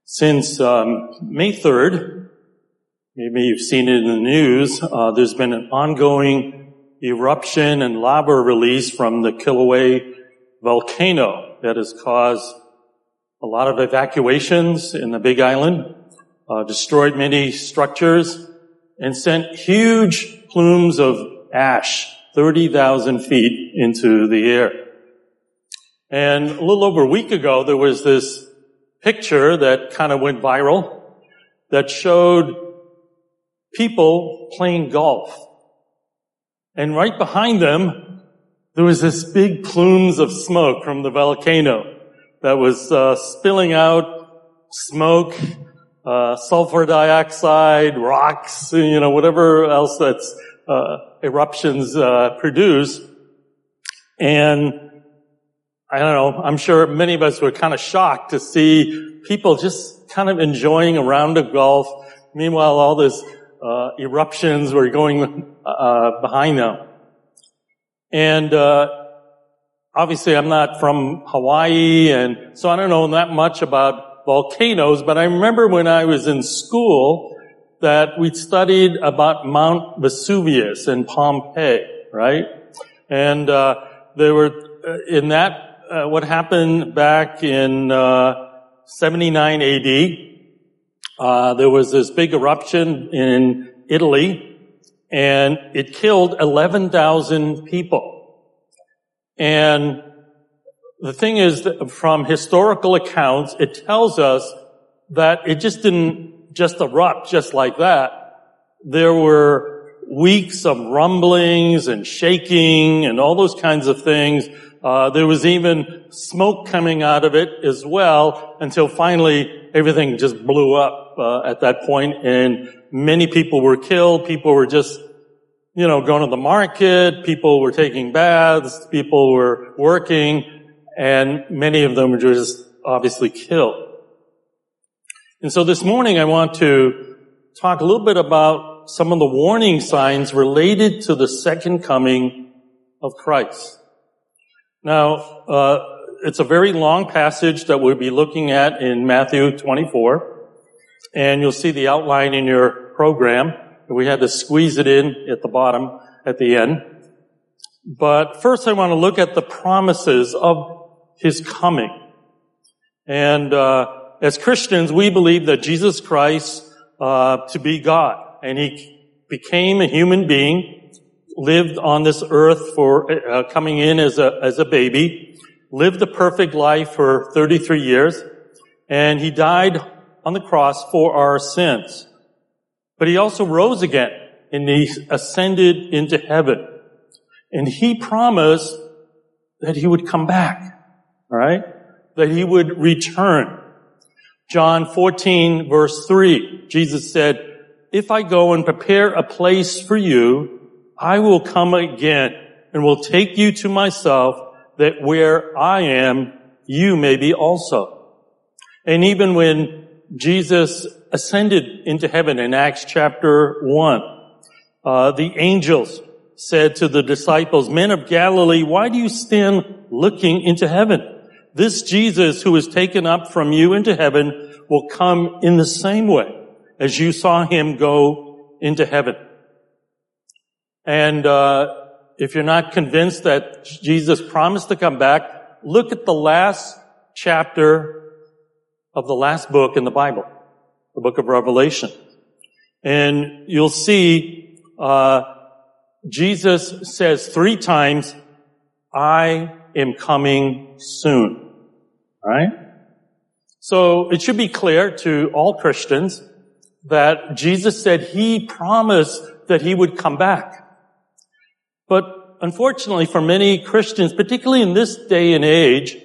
Since May 3rd, maybe you've seen it in the news, there's been an ongoing eruption and lava release from the Kilauea volcano that has caused a lot of evacuations in the Big Island, destroyed many structures, and sent huge plumes of ash 30,000 feet into the air. And a little over a week ago, there was this picture that kind of went viral that showed people playing golf. And right behind them, there was this big plumes of smoke from the volcano that was spilling out smoke, sulfur dioxide, rocks, whatever else that's eruptions produce. And I don't know, I'm sure many of us were kind of shocked to see people just kind of enjoying a round of golf. Meanwhile, all these eruptions were going behind them. And obviously I'm not from Hawaii, and so I don't know that much about volcanoes, but I remember when I was in school that we studied about Mount Vesuvius in Pompeii, right? And there were in that what happened back in 79 AD, there was this big eruption in Italy, and it killed 11,000 people. And the thing is that from historical accounts, it tells us that it just didn't just erupt just like that. There were weeks of rumblings and shaking and all those kinds of things. There was even smoke coming out of it as well until finally everything just blew up at that point, and many people were killed. People were just, going to the market. People were taking baths. People were working, and many of them were just obviously killed. And so this morning I want to talk a little bit about some of the warning signs related to the second coming of Christ. Now, it's a very long passage that we'll be looking at in Matthew 24, and you'll see the outline in your program. We had to squeeze it in at the bottom, at the end. But first I want to look at the promises of His coming. And as Christians, we believe that Jesus Christ to be God, and He became a human being, lived on this earth for coming in as a baby, lived a perfect life for 33 years, and He died on the cross for our sins. But He also rose again, and He ascended into heaven. And He promised that He would come back, all right? That He would return. John 14, verse 3, Jesus said, "If I go and prepare a place for you, I will come again and will take you to myself, that where I am, you may be also." And even when Jesus ascended into heaven in Acts chapter 1, the angels said to the disciples, "Men of Galilee, why do you stand looking into heaven? This Jesus who is taken up from you into heaven will come in the same way as you saw Him go into heaven." And if you're not convinced that Jesus promised to come back, look at the last chapter of the last book in the Bible, the book of Revelation. And you'll see Jesus says 3 times, "I am coming soon." All right? So it should be clear to all Christians that Jesus said He promised that He would come back. But unfortunately for many Christians, particularly in this day and age,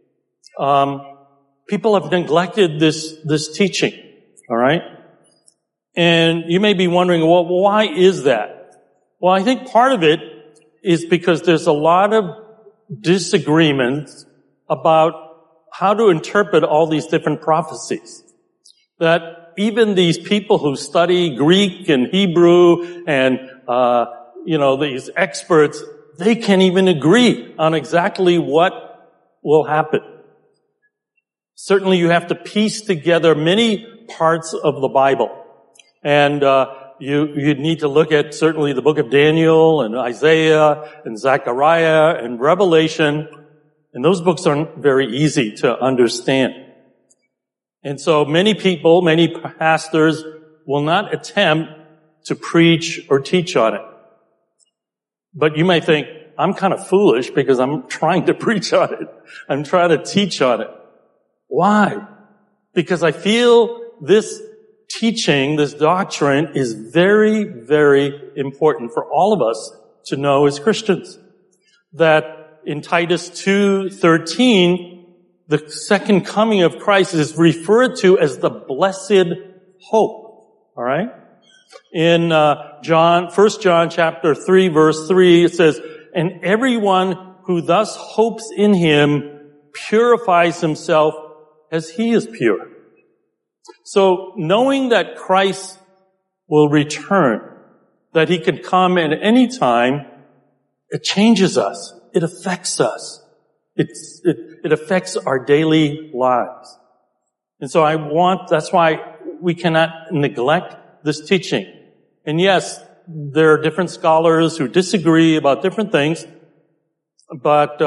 people have neglected this teaching. All right? And you may be wondering, well, why is that? Well, I think part of it is because there's a lot of disagreements about how to interpret all these different prophecies. That even these people who study Greek and Hebrew and these experts, they can't even agree on exactly what will happen. Certainly you have to piece together many parts of the Bible. And you need to look at certainly the book of Daniel and Isaiah and Zechariah and Revelation. And those books aren't very easy to understand. And so many people, many pastors will not attempt to preach or teach on it. But you may think, I'm kind of foolish because I'm trying to preach on it. I'm trying to teach on it. Why? Because I feel this teaching, this doctrine is very, very important for all of us to know as Christians. That in Titus 2:13, the second coming of Christ is referred to as the blessed hope. All right? In 1 John chapter 3 verse 3, it says, "And everyone who thus hopes in him purifies himself as he is pure." So knowing that Christ will return, that he can come at any time, it changes us. It affects us. It affects our daily lives. And so that's why we cannot neglect this teaching. And yes, there are different scholars who disagree about different things, but,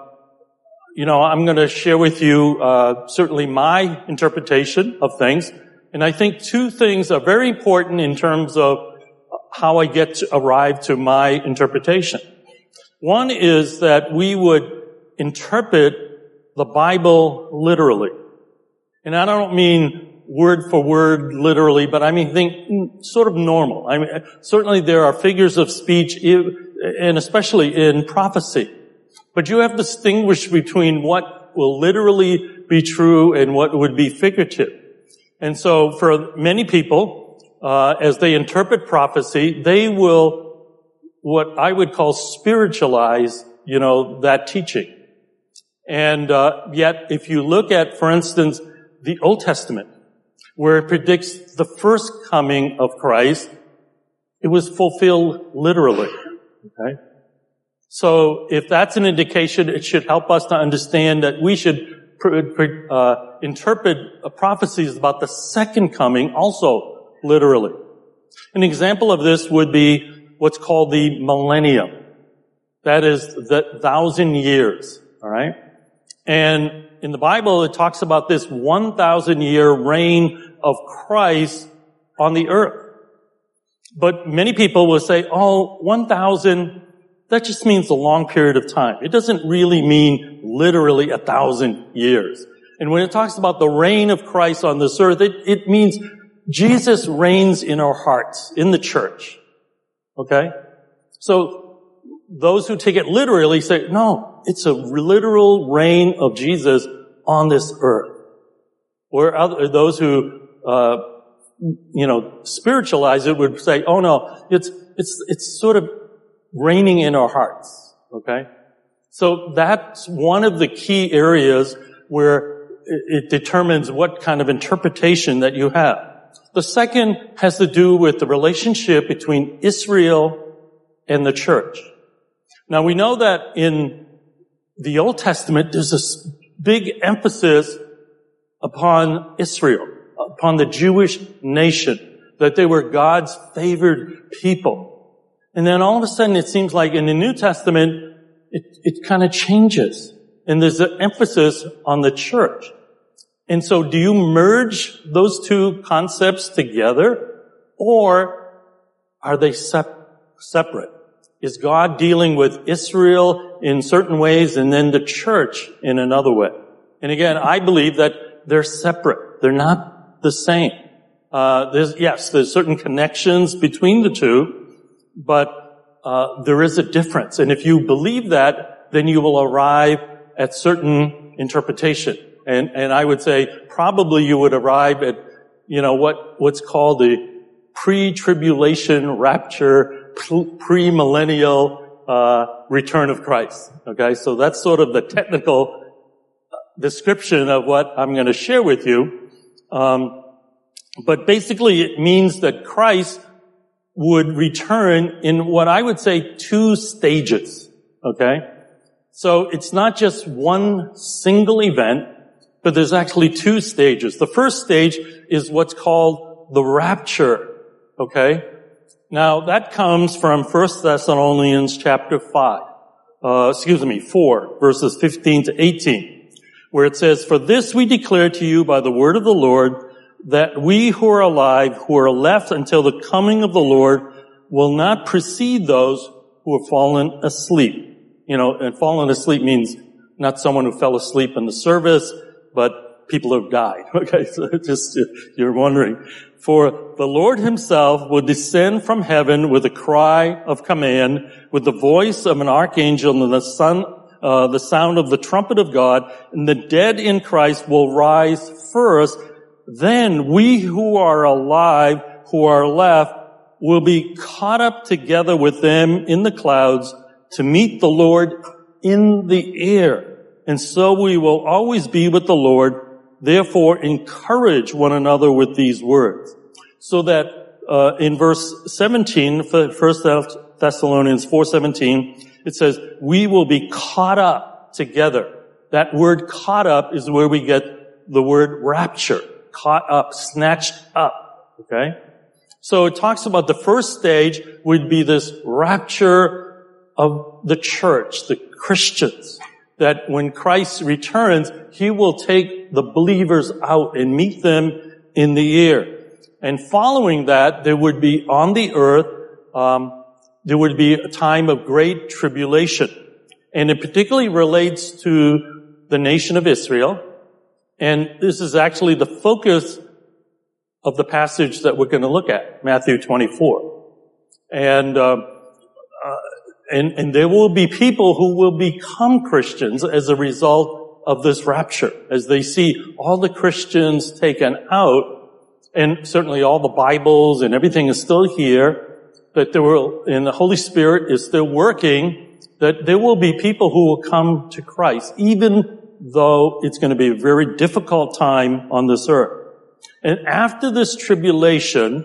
I'm going to share with you, certainly my interpretation of things. And I think two things are very important in terms of how I arrive to my interpretation. One is that we would interpret the Bible literally. And I don't mean word for word literally, but I mean think sort of normal. I mean, certainly there are figures of speech, and especially in prophecy. But you have to distinguish between what will literally be true and what would be figurative. And so for many people, as they interpret prophecy, they will, what I would call spiritualize, that teaching. And yet, if you look at, for instance, the Old Testament, where it predicts the first coming of Christ, it was fulfilled literally. Okay? So if that's an indication, it should help us to understand that we should interpret prophecies about the second coming also literally. An example of this would be what's called the millennium. That is the 1,000 years. All right? And in the Bible, it talks about this 1,000-year reign of Christ on the earth. But many people will say, 1,000, that just means a long period of time. It doesn't really mean literally 1,000 years. And when it talks about the reign of Christ on this earth, it means Jesus reigns in our hearts, in the church. Okay? So those who take it literally say, no, it's a literal reign of Jesus on this earth. Or those who, spiritualize it would say, oh no, it's sort of reigning in our hearts. Okay? So that's one of the key areas where it determines what kind of interpretation that you have. The second has to do with the relationship between Israel and the church. Now we know that in the Old Testament there's this big emphasis upon Israel, upon the Jewish nation, that they were God's favored people. And then all of a sudden it seems like in the New Testament it kind of changes. And there's an emphasis on the church. And so do you merge those two concepts together, or are they separate? Is God dealing with Israel in certain ways and then the church in another way? And again, I believe that they're separate. They're not the same. There's certain connections between the two, but there is a difference. And if you believe that, then you will arrive at certain interpretation. And I would say probably you would arrive at, what's called the pre-tribulation rapture, pre-millennial return of Christ. Okay, so that's sort of the technical description of what I'm going to share with you. But basically it means that Christ would return in what I would say 2 stages. Okay? So it's not just one single event, But there's actually two stages. The first stage is what's called the rapture. Okay? Now, that comes from 1 Thessalonians chapter 4, verses 15 to 18, where it says, "For this we declare to you by the word of the Lord, that we who are alive, who are left until the coming of the Lord, will not precede those who have fallen asleep." And fallen asleep means not someone who fell asleep in the service, but people who have died. Okay, so just, you're wondering. "For the Lord himself will descend from heaven with a cry of command, with the voice of an archangel and the sound of the trumpet of God, and the dead in Christ will rise first. Then we who are alive, who are left, will be caught up together with them in the clouds to meet the Lord in the air. And so we will always be with the Lord. Therefore, encourage one another with these words." So that in verse 17, 1 Thessalonians 4:17, it says, "We will be caught up together." That word "caught up" is where we get the word rapture. Caught up, snatched up. Okay? So it talks about the first stage would be this rapture of the church, the Christians. That when Christ returns, he will take the believers out and meet them in the air. And following that, there would be on the earth, there would be a time of great tribulation. And it particularly relates to the nation of Israel. And this is actually the focus of the passage that we're going to look at, Matthew 24. And there will be people who will become Christians as a result of this rapture, as they see all the Christians taken out, and certainly all the Bibles and everything is still here, that and the Holy Spirit is still working, that there will be people who will come to Christ, even though it's going to be a very difficult time on this earth. And after this tribulation,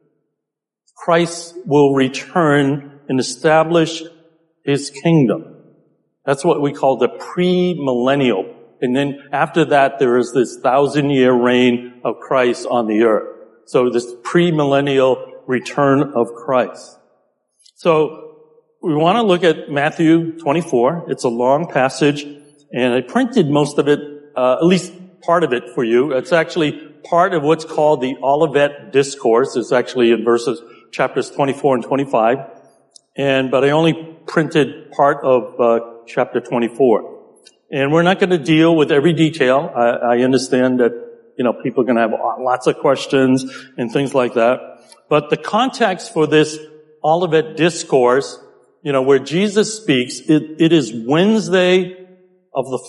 Christ will return and establish his kingdom. That's what we call the pre-millennial. And then after that, there is this 1,000-year reign of Christ on the earth. So this pre-millennial return of Christ. So we want to look at Matthew 24. It's a long passage, and I printed most of it, at least part of it for you. It's actually part of what's called the Olivet Discourse. It's actually in chapters 24 and 25. But I only printed part of chapter 24. And we're not going to deal with every detail. I understand that, people are going to have lots of questions and things like that. But the context for this Olivet Discourse, where Jesus speaks, it is Wednesday of the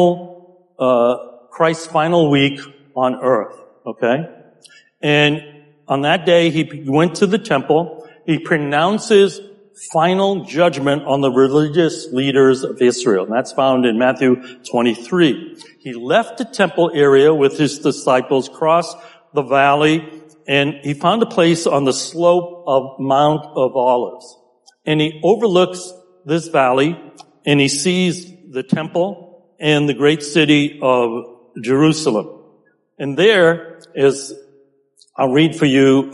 Christ's final week on earth. Okay? And on that day, he went to the temple. He pronounces final judgment on the religious leaders of Israel. And that's found in Matthew 23. He left the temple area with his disciples, crossed the valley, and he found a place on the slope of Mount of Olives. And he overlooks this valley, and he sees the temple and the great city of Jerusalem. And there is, I'll read for you,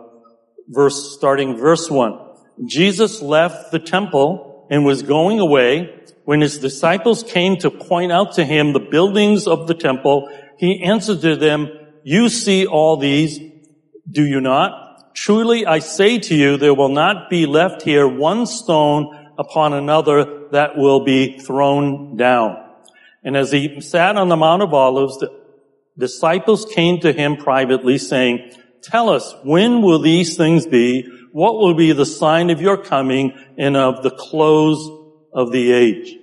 starting verse 1. Jesus left the temple and was going away. When his disciples came to point out to him the buildings of the temple, he answered to them, "You see all these, do you not? Truly I say to you, there will not be left here one stone upon another that will be thrown down." And as he sat on the Mount of Olives, the disciples came to him privately, saying, "Tell us, when will these things be? What will be the sign of your coming and of the close of the age?"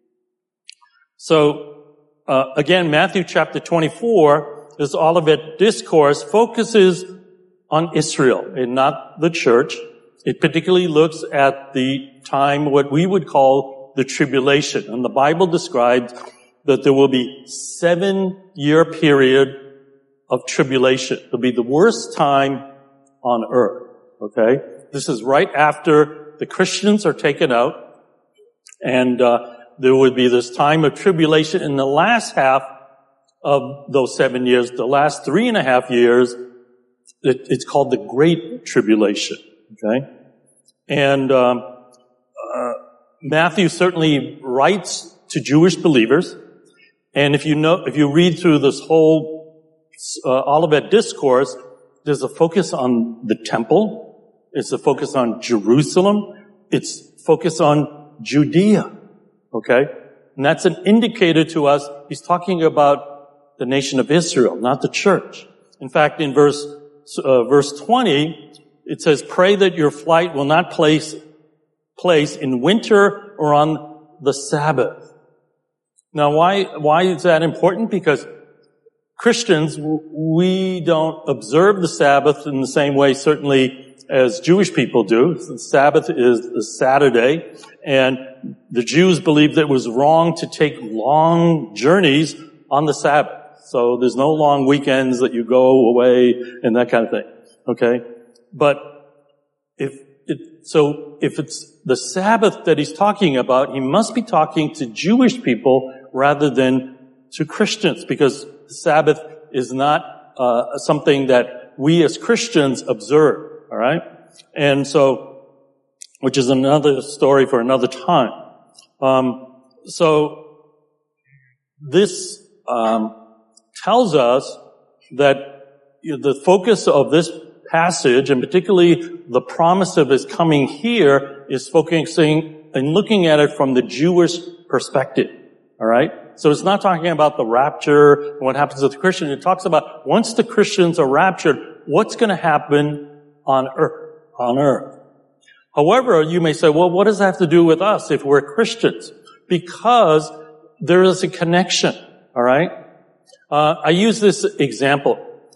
So, again, Matthew chapter 24, this Olivet Discourse, focuses on Israel and not the church. It particularly looks at the time, what we would call the tribulation. And the Bible describes that there will be 7-year period of tribulation. It'll be the worst time on earth. Okay? This is right after the Christians are taken out, and there would be this time of tribulation in the last half of those 7 years. The last 3.5 years, it's called the Great Tribulation. Okay? And Matthew certainly writes to Jewish believers. And if you read through this whole Olivet Discourse, there's a focus on the temple. It's a focus on Jerusalem. It's focus on Judea. Okay? And that's an indicator to us. He's talking about the nation of Israel, not the church. In fact, in verse 20, it says, pray that your flight will not place in winter or on the Sabbath. Now, why is that important? Because Christians, we don't observe the Sabbath in the same way, certainly, as Jewish people do. The Sabbath is the Saturday, and the Jews believed that it was wrong to take long journeys on the Sabbath. So there's no long weekends that you go away and that kind of thing. Okay? But if it's the Sabbath that he's talking about, he must be talking to Jewish people rather than to Christians, because the Sabbath is not something that we as Christians observe. All right? And so, which is another story for another time. So this tells us that the focus of this passage, and particularly the promise of his coming here, is focusing and looking at it from the Jewish perspective. All right? So it's not talking about the rapture and what happens with the Christian. It talks about once the Christians are raptured, what's going to happen on earth. However, you may say, well, what does that have to do with us if we're Christians? Because there is a connection. All right? I use this example.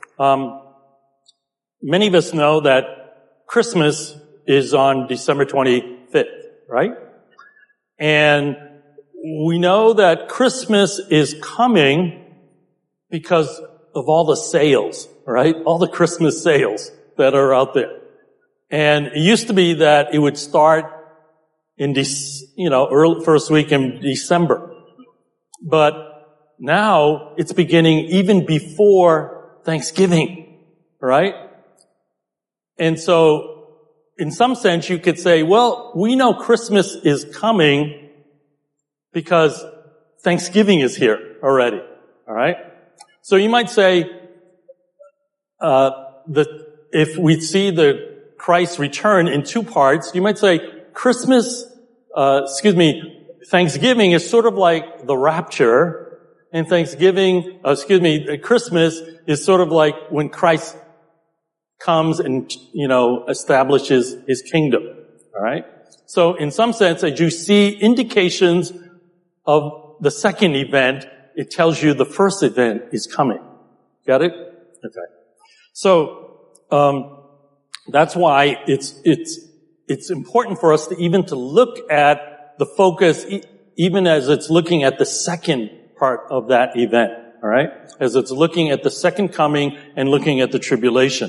Many of us know that Christmas is on December 25th, right? And we know that Christmas is coming because of all the sales, right? All the Christmas sales that are out there. And it used to be that it would start in early first week in December. But now it's beginning even before Thanksgiving, right? And so, in some sense, you could say, well, we know Christmas is coming because Thanksgiving is here already. All right? So you might say, if we see the Christ return in two parts, you might say Thanksgiving is sort of like the rapture, and Christmas is sort of like when Christ comes and, establishes his kingdom. All right? So in some sense, as you see indications of the second event, it tells you the first event is coming. Got it? Okay. So, that's why it's important for us to look at the focus, even as it's looking at the second part of that event. All right? As it's looking at the second coming and looking at the tribulation.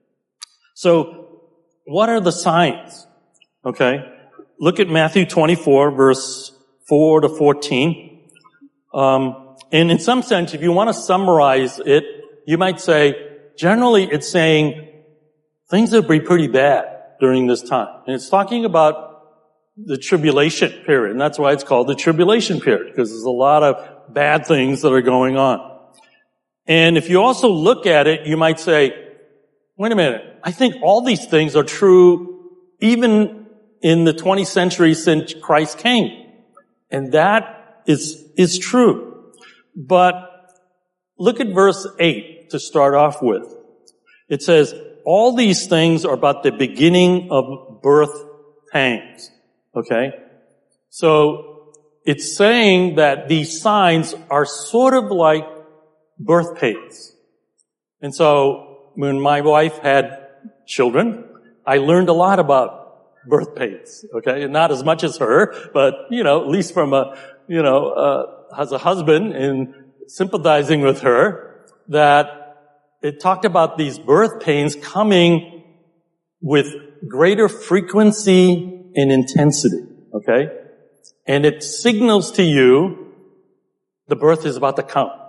So, what are the signs? Okay? Look at Matthew 24, verse 4 to 14. And in some sense, if you want to summarize it, you might say, generally it's saying things will be pretty bad during this time. And it's talking about the tribulation period. And that's why it's called the tribulation period, because there's a lot of bad things that are going on. And if you also look at it, you might say, wait a minute, I think all these things are true even in the 20th century since Christ came. And that is true. But look at verse 8 to start off with. It says, all these things are about the beginning of birth pangs. Okay? So it's saying that these signs are sort of like birth pains. And so when my wife had children, I learned a lot about birth pains, okay? And not as much as her, but, at least from as a husband and sympathizing with her, that it talked about these birth pains coming with greater frequency and intensity, okay? And it signals to you the birth is about to come,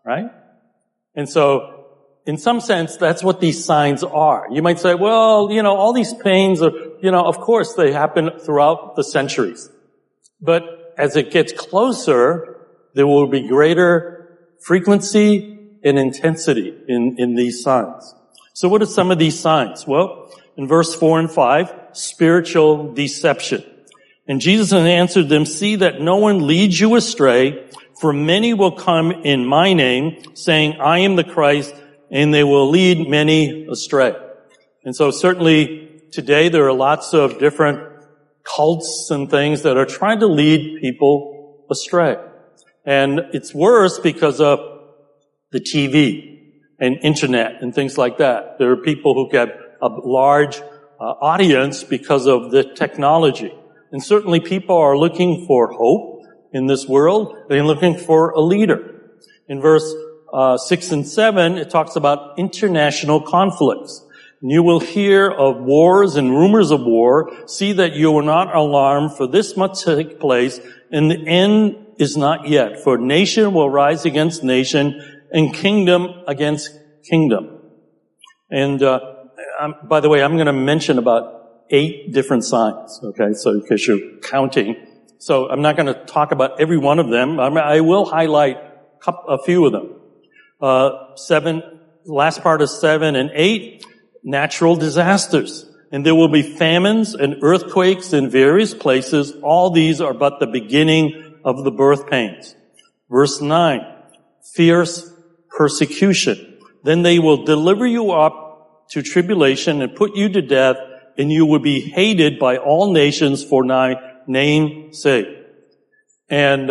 right? And so, in some sense, that's what these signs are. You might say, well, all these pains are, of course they happen throughout the centuries. But as it gets closer, there will be greater frequency and intensity in these signs. So what are some of these signs? Well, in verse 4 and 5, spiritual deception. And Jesus answered them, see that no one leads you astray, for many will come in my name, saying, I am the Christ, and they will lead many astray. And so certainly today there are lots of different cults and things that are trying to lead people astray. And it's worse because of the TV and internet and things like that. There are people who get a large audience because of the technology. And certainly people are looking for hope in this world. They're looking for a leader. In verse 6 and 7, it talks about international conflicts. And you will hear of wars and rumors of war. See that you are not alarmed, for this must take place, and the end is not yet. For nation will rise against nation, and kingdom against kingdom. And by the way, I'm going to mention about 8 different signs, okay, so because you're counting. So I'm not going to talk about every one of them. I will highlight a few of them. 7, last part of 7 and 8, natural disasters. And there will be famines and earthquakes in various places. All these are but the beginning of the birth pains. Verse 9, fierce persecution. Then they will deliver you up to tribulation and put you to death, and you will be hated by all nations for my name's sake. And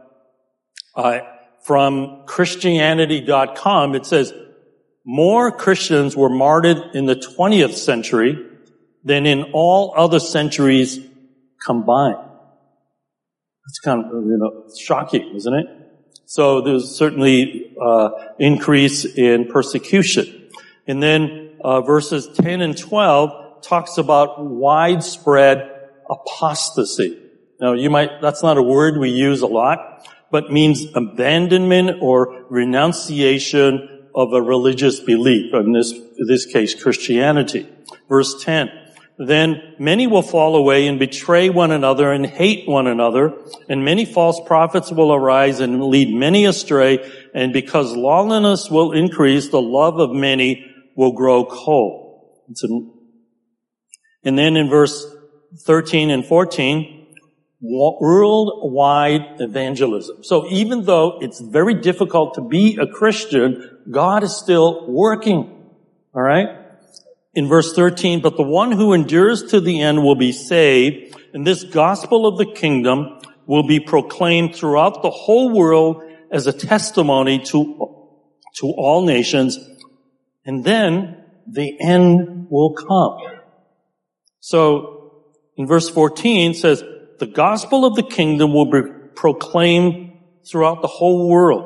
from Christianity.com, it says, more Christians were martyred in the 20th century than in all other centuries combined. That's kind of, shocking, isn't it? So there's certainly increase in persecution. And then verses 10 and 12 talks about widespread apostasy. Now that's not a word we use a lot, but means abandonment or renunciation of a religious belief. In this case, Christianity. Verse 10. Then many will fall away and betray one another and hate one another, and many false prophets will arise and lead many astray, and because lawlessness will increase, the love of many will grow cold. And then in verse 13 and 14, worldwide evangelism. So even though it's very difficult to be a Christian, God is still working. All right? In verse 13, but the one who endures to the end will be saved, and this gospel of the kingdom will be proclaimed throughout the whole world as a testimony to all nations, and then the end will come. So, in verse 14 it says, the gospel of the kingdom will be proclaimed throughout the whole world.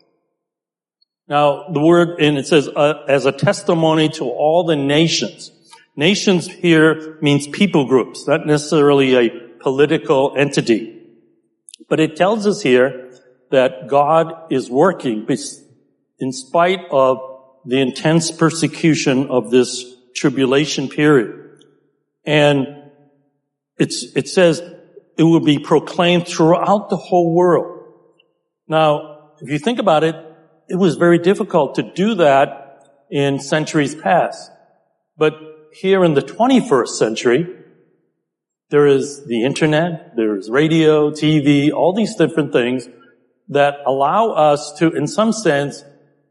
Now, the word, and it says, as a testimony to all the nations. Nations here means people groups, not necessarily a political entity. But it tells us here that God is working in spite of the intense persecution of this tribulation period. And it says it will be proclaimed throughout the whole world. Now, if you think about it, it was very difficult to do that in centuries past. But here in the 21st century, there is the internet, there is radio, TV, all these different things that allow us to, in some sense,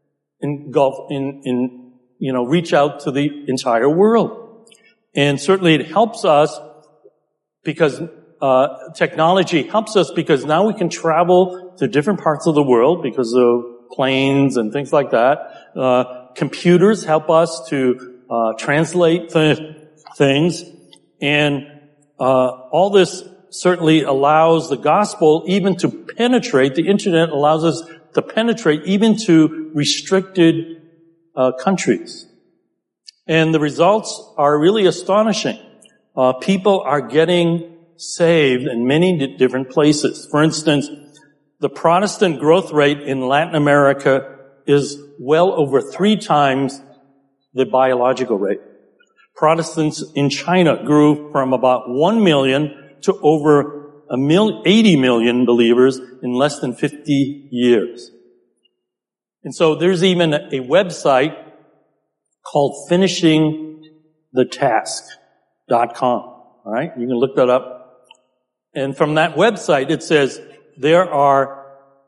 reach out to the entire world. And certainly it helps us because technology helps us because now we can travel to different parts of the world because of planes and things like that. Computers help us to translate things, and all this certainly allows the gospel even to penetrate. The internet allows us to penetrate even to restricted countries, and the results are really astonishing. People are getting saved in many different places. For instance, the Protestant growth rate in Latin America is well over 3 times the biological rate. Protestants in China grew from about 1 million to over 80 million believers in less than 50 years. And so there's even a website called finishingthetask.com. All right? You can look that up. And from that website, it says there are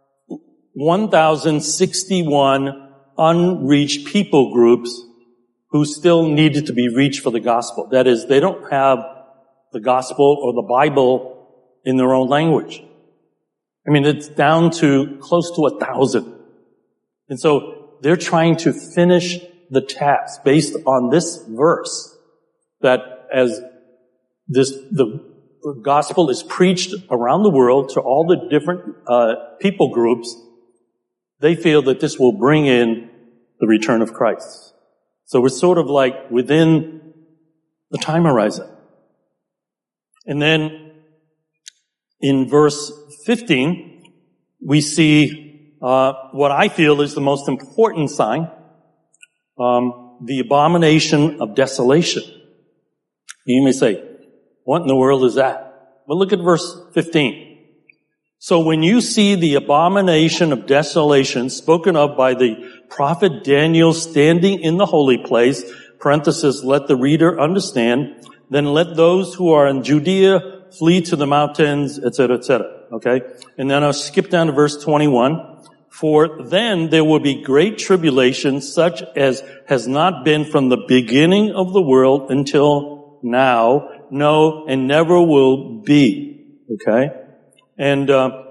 1,061 unreached people groups who still needed to be reached for the gospel. That is, they don't have the gospel or the Bible in their own language. I mean, it's down to close to 1,000. And so they're trying to finish the task based on this verse, that as the gospel is preached around the world to all the different people groups, they feel that this will bring in the return of Christ. So we're sort of like within the time horizon. And then in verse 15, we see what I feel is the most important sign, the abomination of desolation. You may say, what in the world is that? Well, look at verse 15. So when you see the abomination of desolation spoken of by the prophet Daniel standing in the holy place, parenthesis, let the reader understand, then let those who are in Judea flee to the mountains, etc., etc. Okay? And then I'll skip down to verse 21. For then there will be great tribulation, such as has not been from the beginning of the world until now, no, and never will be. Okay? And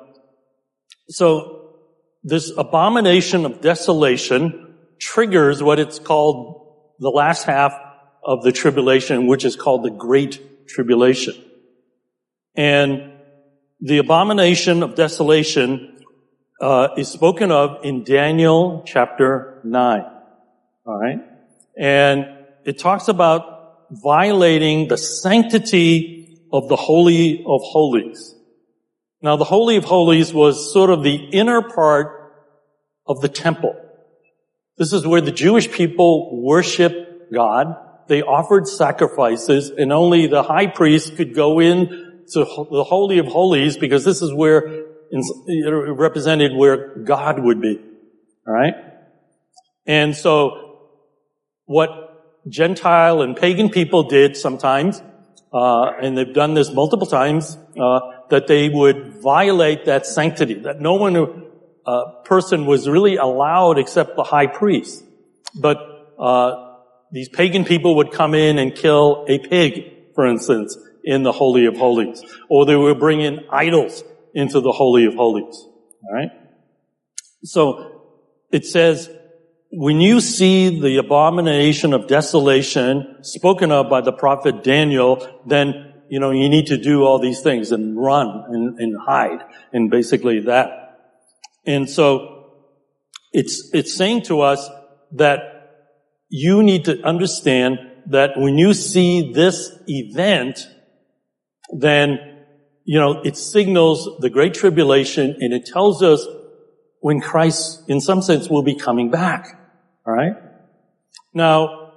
so this abomination of desolation triggers what it's called the last half of the tribulation, which is called the Great Tribulation. And the abomination of desolation is spoken of in Daniel chapter 9. All right? And it talks about violating the sanctity of the Holy of Holies. Now, the Holy of Holies was sort of the inner part of the temple. This is where the Jewish people worshiped God. They offered sacrifices, and only the high priest could go in to the Holy of Holies, because this is where it represented where God would be. All right? And so what Gentile and pagan people did sometimes, and they've done this multiple times, that they would violate that sanctity, that no one person was really allowed except the high priest. But these pagan people would come in and kill a pig, for instance, in the Holy of Holies. Or they would bring in idols into the Holy of Holies. All right? So it says, when you see the abomination of desolation spoken of by the prophet Daniel, then, you need to do all these things and run and hide, and basically that. And so it's saying to us that you need to understand that when you see this event, then, it signals the Great Tribulation, and it tells us when Christ, in some sense, will be coming back. All right? Now,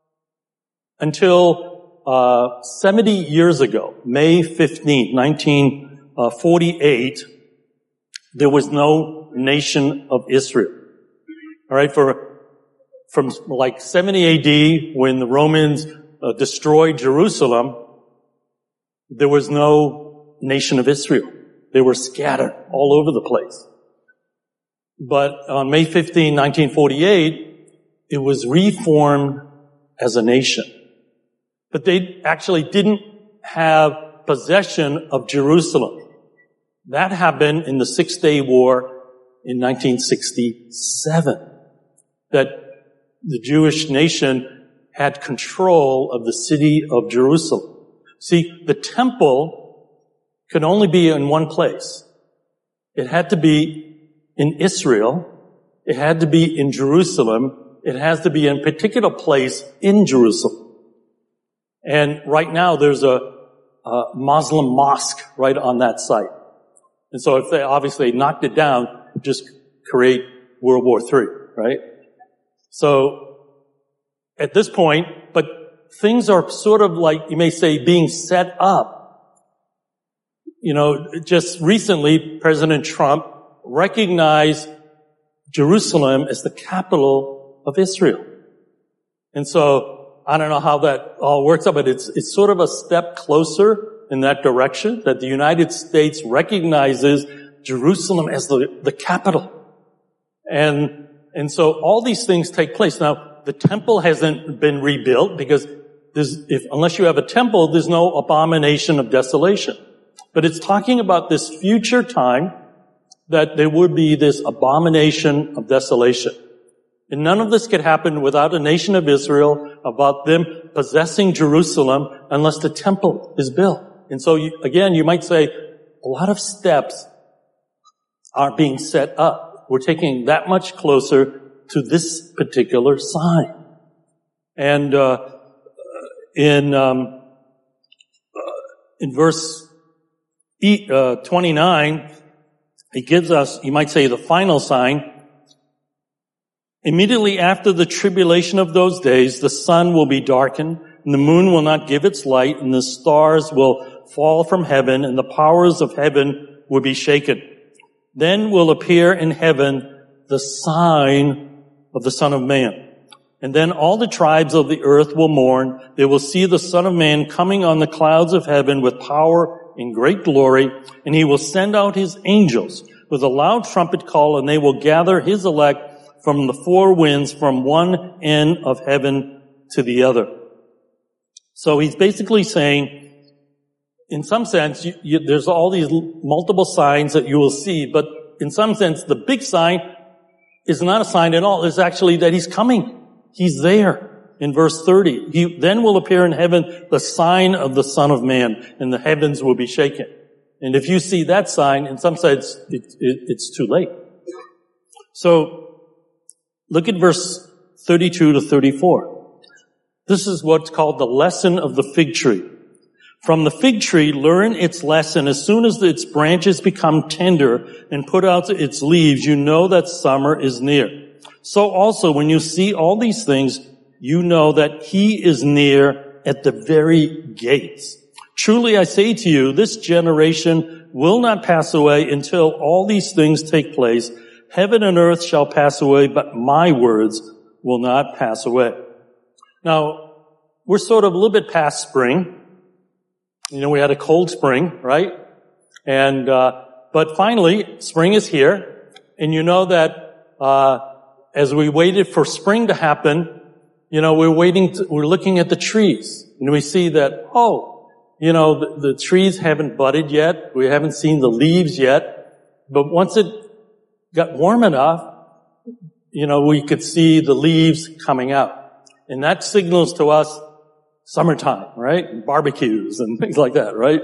until 70 years ago, May 15th, 1948, there was no nation of Israel. All right? From like 70 AD, when the Romans destroyed Jerusalem, there was no nation of Israel. They were scattered all over the place. But on May 15, 1948, it was reformed as a nation. But they actually didn't have possession of Jerusalem. That happened in the Six-Day War in 1967. That the Jewish nation had control of the city of Jerusalem. See, the temple could only be in one place. It had to be in Israel. It had to be in Jerusalem. It has to be in a particular place in Jerusalem. And right now there's a Muslim mosque right on that site. And so if they obviously knocked it down, just create World War III. right? So, at this point, but things are sort of like, you may say, being set up. You know, just recently, President Trump recognized Jerusalem as the capital of Israel. And so, I don't know how that all works out, but it's sort of a step closer in that direction, that the United States recognizes Jerusalem as the capital. And so all these things take place. Now, the temple hasn't been rebuilt because unless you have a temple, there's no abomination of desolation. But it's talking about this future time that there would be this abomination of desolation. And none of this could happen without a nation of Israel, about them possessing Jerusalem, unless the temple is built. And so, again, you might say, a lot of steps are being set up. We're taking that much closer to this particular sign. And in verse 29, it gives us, you might say, the final sign. Immediately after the tribulation of those days, the sun will be darkened, and the moon will not give its light, and the stars will fall from heaven, and the powers of heaven will be shaken. Then will appear in heaven the sign of the Son of Man. And then all the tribes of the earth will mourn. They will see the Son of Man coming on the clouds of heaven with power and great glory, and he will send out his angels with a loud trumpet call, and they will gather his elect from the four winds, from one end of heaven to the other. So he's basically saying, in some sense, there's all these multiple signs that you will see, but in some sense, the big sign is not a sign at all. It's actually that he's coming. He's there. In verse 30, he then will appear in heaven the sign of the Son of Man, and the heavens will be shaken. And if you see that sign, in some sense, it's too late. So, look at verse 32 to 34. This is what's called the lesson of the fig tree. From the fig tree, learn its lesson. As soon as its branches become tender and put out its leaves, you know that summer is near. So also, when you see all these things, you know that he is near at the very gates. Truly I say to you, this generation will not pass away until all these things take place. Heaven and earth shall pass away, but my words will not pass away. Now, we're sort of a little bit past spring. You know, we had a cold spring, right? And, but finally, spring is here. And you know that, as we waited for spring to happen, you know, we're looking at the trees. And we see that, you know, the trees haven't budded yet. We haven't seen the leaves yet. But once it got warm enough, you know, we could see the leaves coming out. And that signals to us summertime, right? And barbecues and things like that, right?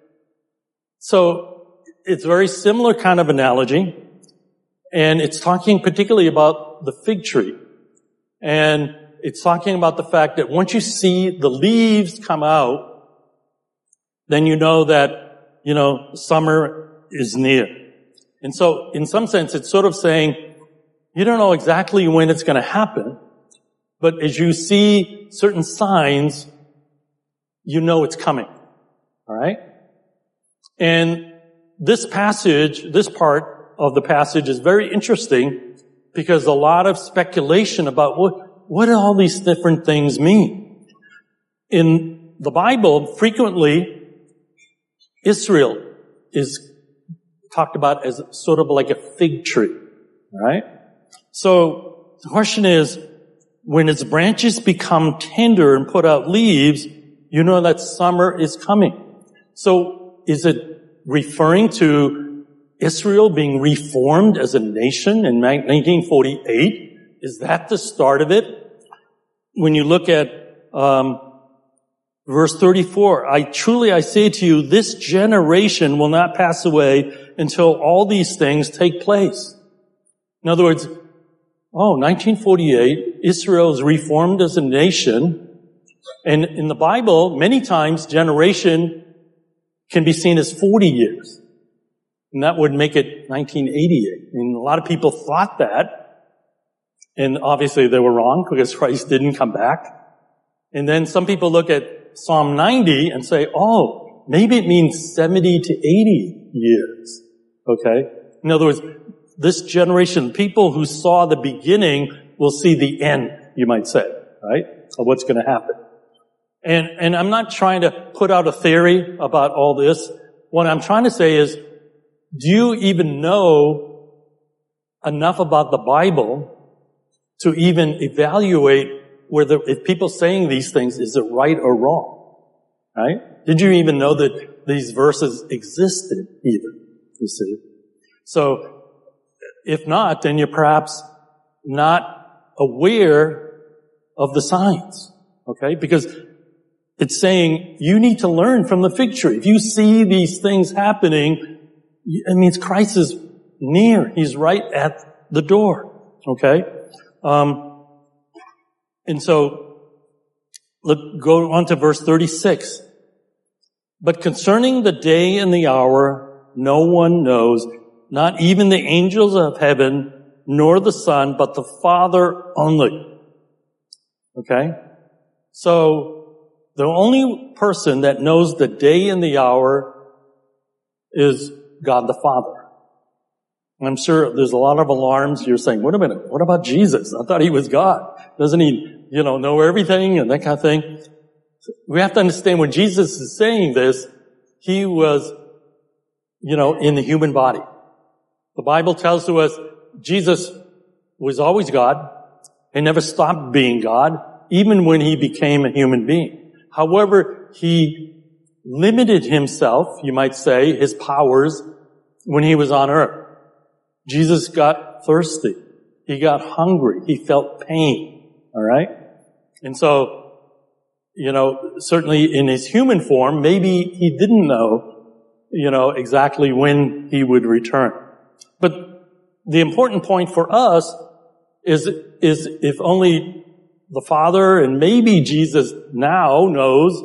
So it's a very similar kind of analogy. And it's talking particularly about the fig tree. And it's talking about the fact that once you see the leaves come out, then you know that, you know, summer is near. And so, in some sense, it's sort of saying, you don't know exactly when it's going to happen, but as you see certain signs, you know it's coming. All right? And this passage, this part of the passage is very interesting because a lot of speculation about what do all these different things mean. In the Bible, frequently, Israel is talked about as sort of like a fig tree, right? So the question is, when its branches become tender and put out leaves, you know that summer is coming. So is it referring to Israel being reformed as a nation in 1948? Is that the start of it? When you look at verse 34, I say to you, this generation will not pass away until all these things take place. In other words, 1948, Israel is reformed as a nation. And in the Bible, many times, generation can be seen as 40 years. And that would make it 1988. And a lot of people thought that. And obviously they were wrong because Christ didn't come back. And then some people look at Psalm 90 and say, oh, maybe it means 70 to 80 years. Okay? In other words, this generation, people who saw the beginning will see the end, you might say, right? Of what's going to happen. And I'm not trying to put out a theory about all this. What I'm trying to say is, do you even know enough about the Bible to even evaluate whether, if people saying these things, is it right or wrong? Right? Did you even know that these verses existed even? You see? So, if not, then you're perhaps not aware of the signs. Okay? Because it's saying you need to learn from the fig tree. If you see these things happening, it means Christ is near. He's right at the door. Okay? And so, go on to verse 36. But concerning the day and the hour, no one knows, not even the angels of heaven, nor the Son, but the Father only. Okay? So, the only person that knows the day and the hour is God the Father. And I'm sure there's a lot of alarms. You're saying, wait a minute, what about Jesus? I thought he was God. Doesn't he, know everything and that kind of thing? We have to understand when Jesus is saying this, he was, in the human body. The Bible tells to us Jesus was always God. He never stopped being God, even when he became a human being. However, he limited himself, you might say, his powers when he was on earth. Jesus got thirsty. He got hungry. He felt pain. All right? And so, certainly in his human form, maybe he didn't know, exactly when he would return. But the important point for us is if only the Father and maybe Jesus now knows,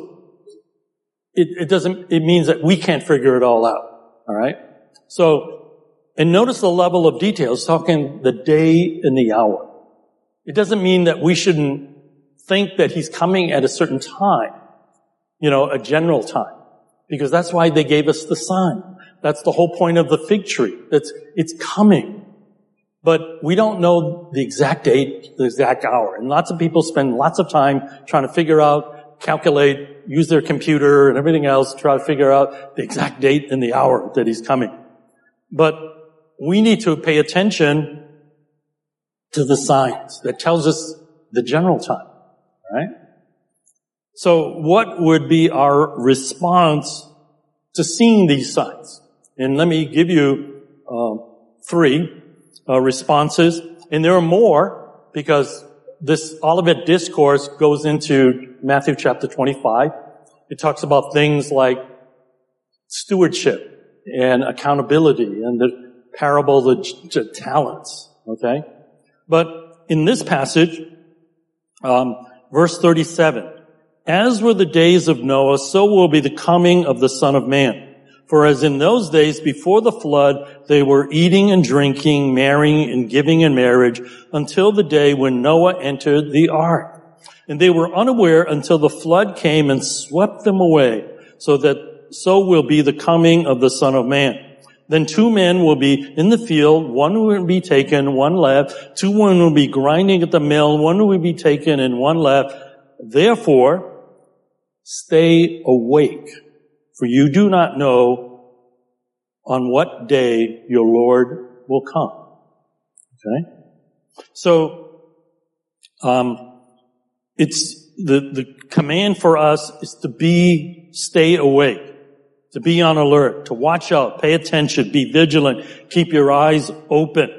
it means that we can't figure it all out. All right? So, and notice the level of detail. It's talking the day and the hour. It doesn't mean that we shouldn't think that he's coming at a certain time, a general time. Because that's why they gave us the sign. That's the whole point of the fig tree. It's coming. But we don't know the exact date, the exact hour. And lots of people spend lots of time trying to figure out, calculate, use their computer and everything else, try to figure out the exact date and the hour that he's coming. But we need to pay attention to the signs that tells us the general time. Right? So what would be our response to seeing these signs? And let me give you 3 responses. And there are more because this Olivet Discourse goes into Matthew chapter 25. It talks about things like stewardship and accountability and the parable of the talents. Okay? But in this passage, verse 37, as were the days of Noah, so will be the coming of the Son of Man. For as in those days before the flood, they were eating and drinking, marrying and giving in marriage, until the day when Noah entered the ark. And they were unaware until the flood came and swept them away, so will be the coming of the Son of Man. Then 2 men will be in the field, one will be taken, one left. 2 women will be grinding at the mill, one will be taken and one left. Therefore, stay awake, for you do not know on what day your Lord will come. Okay? So, it's the command for us is to stay awake. To be on alert, to watch out, pay attention, be vigilant, keep your eyes open.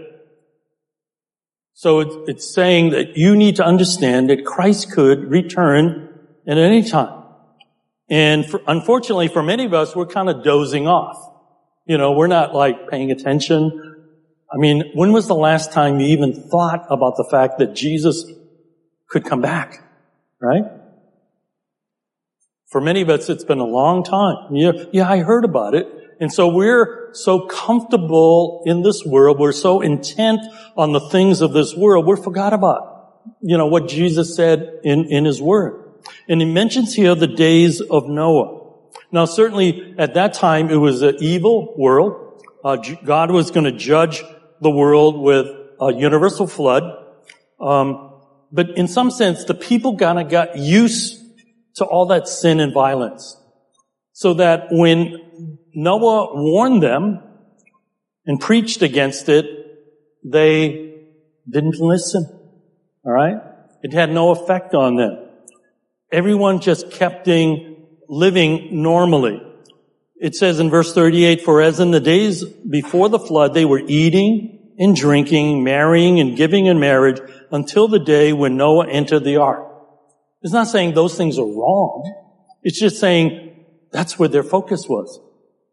So it's saying that you need to understand that Christ could return at any time. And unfortunately for many of us, we're kind of dozing off. We're not paying attention. I mean, when was the last time you even thought about the fact that Jesus could come back? Right? For many of us, it's been a long time. Yeah, I heard about it. And so we're so comfortable in this world. We're so intent on the things of this world. We forgot about, what Jesus said in his word. And he mentions here the days of Noah. Now, certainly at that time, it was an evil world. God was going to judge the world with a universal flood. But in some sense, the people kind of got used to all that sin and violence. So that when Noah warned them and preached against it, they didn't listen. All right? It had no effect on them. Everyone just kept living normally. It says in verse 38, for as in the days before the flood, they were eating and drinking, marrying and giving in marriage until the day when Noah entered the ark. It's not saying those things are wrong. It's just saying that's where their focus was.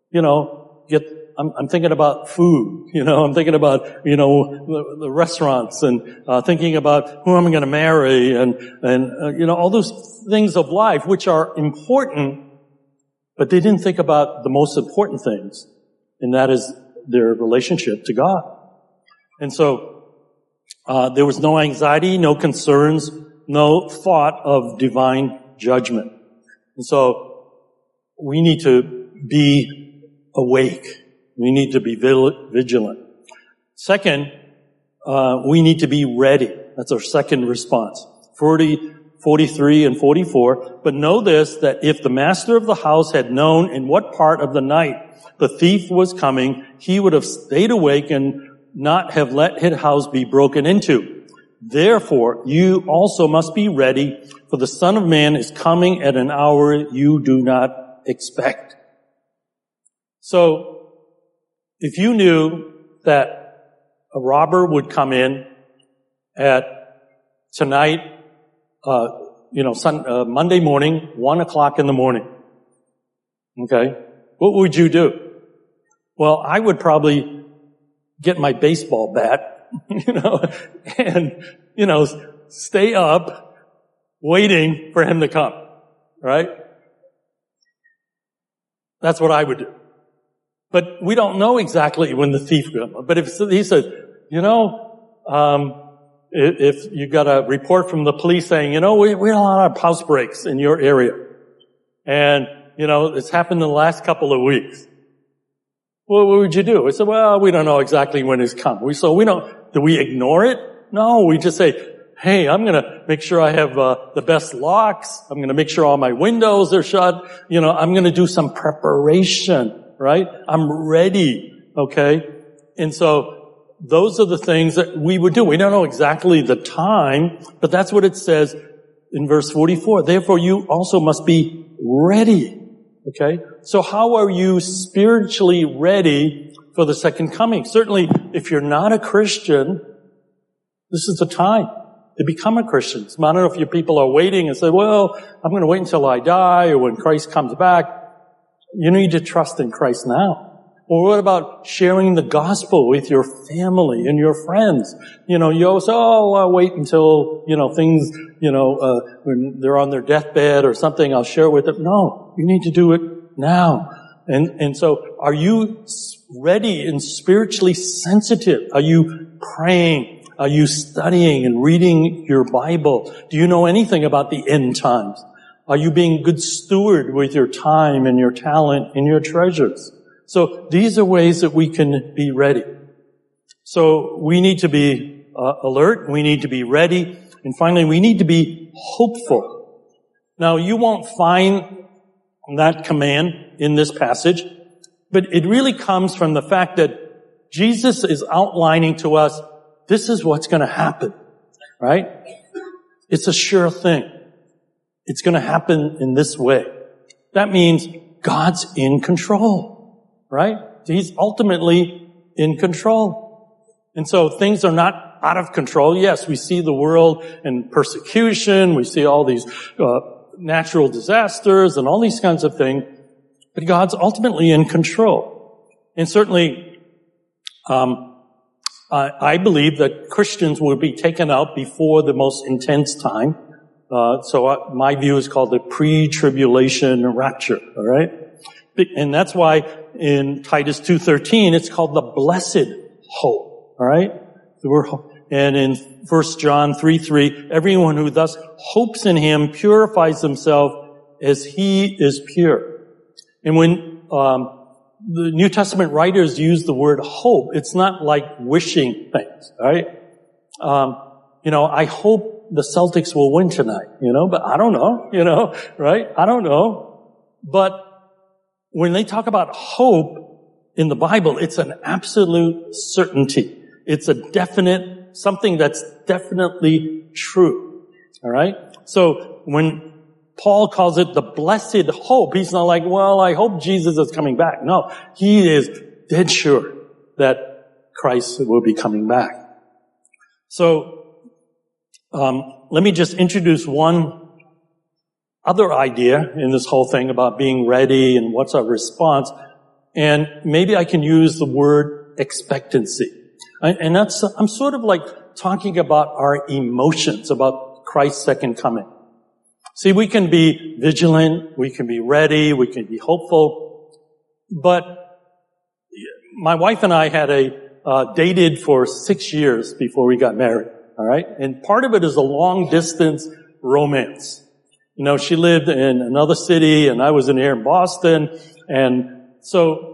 I'm thinking about food. I'm thinking about, the restaurants and, thinking about who I'm going to marry and all those things of life, which are important, but they didn't think about the most important things, and that is their relationship to God. And so, there was no anxiety, no concerns, no thought of divine judgment. And so, we need to be awake. We need to be vigilant. Second, we need to be ready. That's our second response. 43 and 44. But know this, that if the master of the house had known in what part of the night the thief was coming, he would have stayed awake and not have let his house be broken into. Therefore, you also must be ready, for the Son of Man is coming at an hour you do not expect. So, if you knew that a robber would come in at tonight, Monday morning, 1:00 in the morning, okay, what would you do? Well, I would probably get my baseball bat, and, stay up waiting for him to come, right? That's what I would do. But we don't know exactly when the thief comes. But if he says, if you got a report from the police saying, we had a lot of house breaks in your area. And, it's happened in the last couple of weeks. Well, what would you do? I said, well, we don't know exactly when it's come. Do we ignore it? No, we just say, hey, I'm going to make sure I have the best locks. I'm going to make sure all my windows are shut. I'm going to do some preparation. Right? I'm ready. Okay? And so those are the things that we would do. We don't know exactly the time, but that's what it says in verse 44. Therefore, you also must be ready. Okay? So how are you spiritually ready for the second coming? Certainly, if you're not a Christian, this is the time to become a Christian. I don't know if your people are waiting and say, well, I'm going to wait until I die or when Christ comes back. You need to trust in Christ now. Or what about sharing the gospel with your family and your friends? You always say, I'll wait until, things, when they're on their deathbed or something, I'll share it with them. No, you need to do it now. And so are you ready and spiritually sensitive? Are you praying? Are you studying and reading your Bible? Do you know anything about the end times? Are you being good steward with your time and your talent and your treasures? So these are ways that we can be ready. So we need to be alert. We need to be ready. And finally, we need to be hopeful. Now, you won't find that command in this passage, but it really comes from the fact that Jesus is outlining to us, this is what's going to happen, right? It's a sure thing. It's going to happen in this way. That means God's in control, right? He's ultimately in control. And so things are not out of control. Yes, we see the world and persecution. We see all these natural disasters and all these kinds of things. But God's ultimately in control. And certainly, I believe that Christians will be taken out before the most intense time. So my view is called the pre-tribulation rapture, all right? And that's why in Titus 2:13, it's called the blessed hope. All right? And in 1 John 3:3, everyone who thus hopes in him purifies himself as he is pure. And when the New Testament writers use the word hope, it's not like wishing things, right? I hope the Celtics will win tonight, but I don't know, right? I don't know. But when they talk about hope in the Bible, it's an absolute certainty. It's a definite, something that's definitely true. All right? So when Paul calls it the blessed hope, he's not like, well, I hope Jesus is coming back. No, he is dead sure that Christ will be coming back. So, let me just introduce one other idea in this whole thing about being ready and what's our response. And maybe I can use the word expectancy. And I'm sort of like talking about our emotions, about Christ's second coming. See, we can be vigilant, we can be ready, we can be hopeful, but my wife and I had dated for 6 years before we got married, all right? And part of it is a long-distance romance. She lived in another city, and I was here in Boston, and so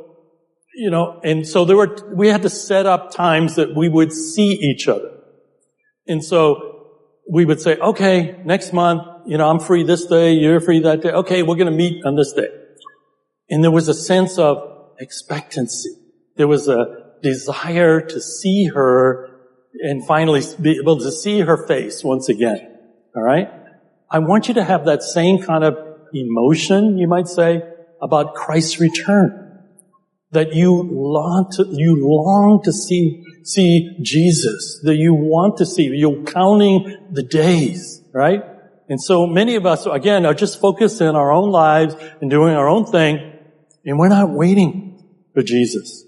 we had to set up times that we would see each other. And so we would say, okay, next month, I'm free this day, you're free that day. Okay, we're going to meet on this day. And there was a sense of expectancy. There was a desire to see her and finally be able to see her face once again. All right? I want you to have that same kind of emotion, you might say, about Christ's return. That you long to see Jesus. That you want to see. You're counting the days, right? And so many of us, again, are just focused in our own lives and doing our own thing, and we're not waiting for Jesus.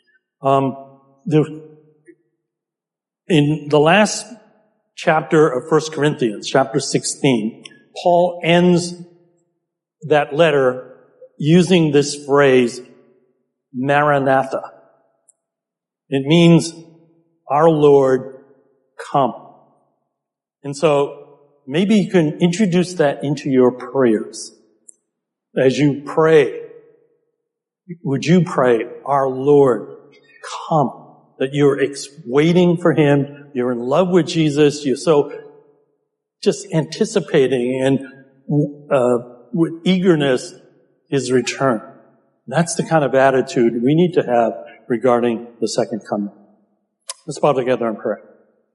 In the last chapter of 1 Corinthians, chapter 16, Paul ends that letter using this phrase, Maranatha. It means, our Lord, come. And so, maybe you can introduce that into your prayers. As you pray, would you pray, our Lord, come? That you're waiting for Him, you're in love with Jesus, you're so just anticipating and with eagerness His return. That's the kind of attitude we need to have regarding the second coming. Let's bow together and pray.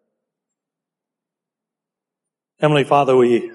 Heavenly Father, we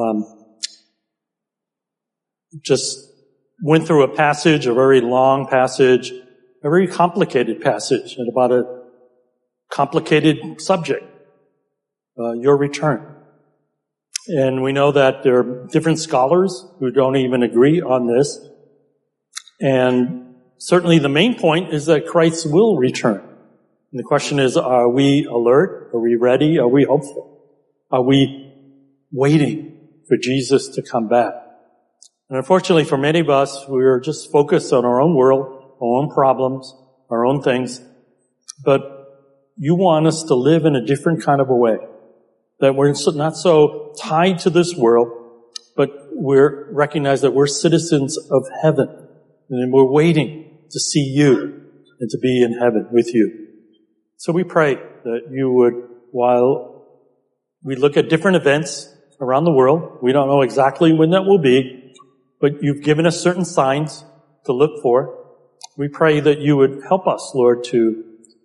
just went through a passage, a very long passage, a very complicated passage, and about a complicated subject, your return. And we know that there are different scholars who don't even agree on this. And certainly the main point is that Christ will return. And the question is, are we alert? Are we ready? Are we hopeful? Are we waiting for Jesus to come back? And unfortunately for many of us, we're just focused on our own world, our own problems, our own things. But you want us to live in a different kind of a way. That we're not so tied to this world, but we're recognize that we're citizens of heaven. And we're waiting to see you and to be in heaven with you. So we pray that you would, while we look at different events around the world, we don't know exactly when that will be, but you've given us certain signs to look for. We pray that you would help us, Lord, to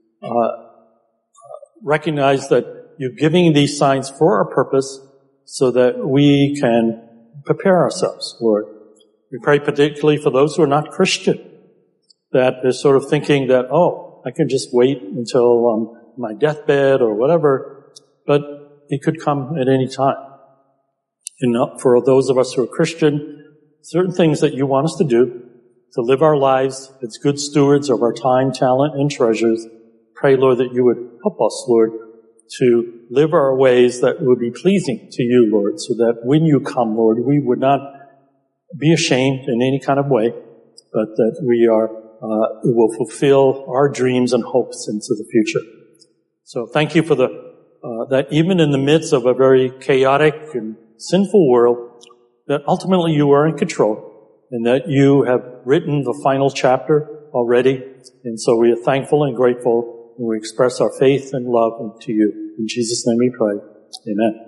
recognize that you're giving these signs for our purpose so that we can prepare ourselves, Lord. We pray particularly for those who are not Christian, that they're sort of thinking that, I can just wait until my deathbed or whatever, but it could come at any time. And for those of us who are Christian, certain things that you want us to do, to live our lives as good stewards of our time, talent, and treasures, pray, Lord, that you would help us, Lord, to live our ways that would be pleasing to you, Lord, so that when you come, Lord, we would not be ashamed in any kind of way, but that we will fulfill our dreams and hopes into the future. So thank you for that even in the midst of a very chaotic and sinful world, that ultimately you are in control and that you have written the final chapter already. And so we are thankful and grateful, and we express our faith and love to you. In Jesus' name we pray. Amen.